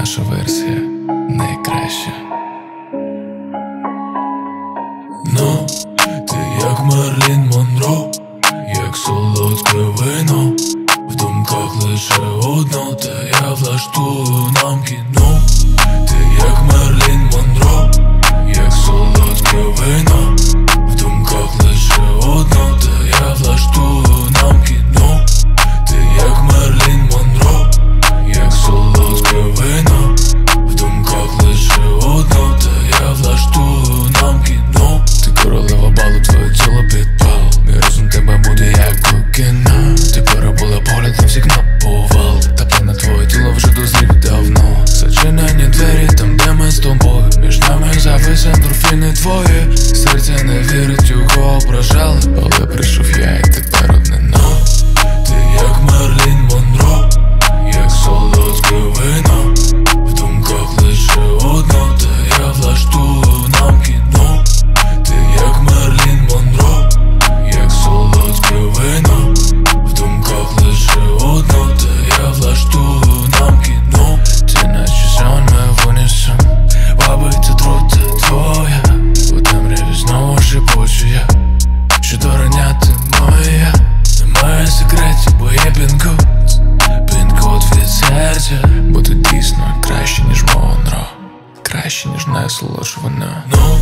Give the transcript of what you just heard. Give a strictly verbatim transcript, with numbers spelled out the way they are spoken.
наша версія найкраща. Ну, ти як Мерлін Монро, як солодке вино, в думках лише одно, та я влаштую нам кіно. Ти як Мерлін Монро, як солодке вино, в думках лише одно, та я влаштую нам кіно. Ти як Мерлін Монро, як солодке вино, в думках лише одно, та я влаштую нам кіно. Ти королева балу, твоє тіло підпал, мій розум тебе буде як кокіна. Ти перебула поглядом всіх на повал, та плане твоє тіло вже дозрів давно. Зачинені двері там, де ми з тобою, між нами завис ендорфіни твої. Серце не вірить, його ображали, але прийшов я і тепер одне но. Ти як Мерлін Монро, як солодке вино, в думках лише одно, та я влаштую нам кіно. Ти як Мерлін Монро, як солодке вино, в думках лише одно, та я влаштую нам кіно. Ти наче сон ми винесем, вабить отрута твоя, у темряві знову шепочу я, що дорання ти моя. Немає секретів, бо є пін-код, пін-код від серця. Бо ти дійсно краще, ніж Монро, краще, ніж найсолодше вино.